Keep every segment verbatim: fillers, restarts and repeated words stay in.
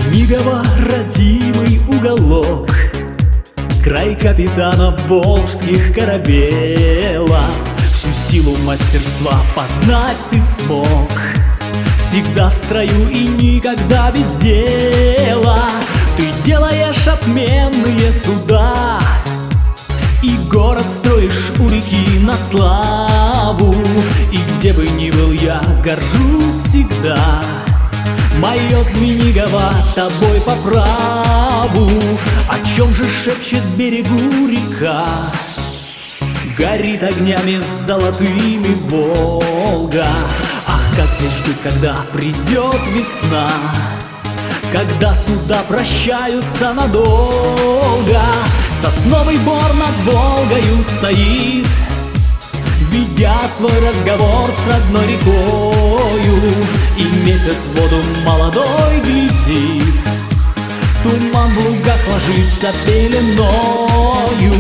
Звенигово родимый уголок, край капитана волжских корабелов. Всю силу мастерства познать ты смог, всегда в строю и никогда без дела. Ты делаешь отменные суда и город строишь у реки на славу. И где бы ни был я, горжусь всегда, мое Звенигово тобой по праву. О чем же шепчет берегу река, горит огнями золотыми Волга. Ах, как здесь ждут, когда придет весна, когда суда прощаются надолго. Сосновый бор над Волгою стоит, ведя свой разговор с родной рекою. И месяц в воду молодой глядит, туман в лугах ложится пеленою.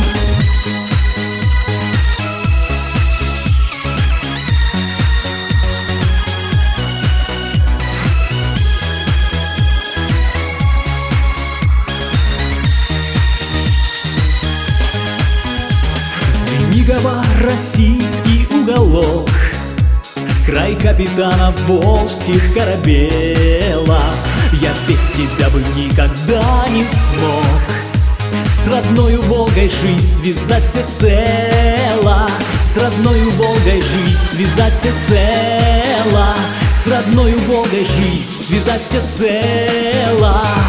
Звенигово российский уголок, край капитана волжских корабелов. Я без тебя бы никогда не смог с родною Волгой жизнь связать всецело. С родною Волгой жизнь связать всецело. С родною Волгой жизнь связать всецело.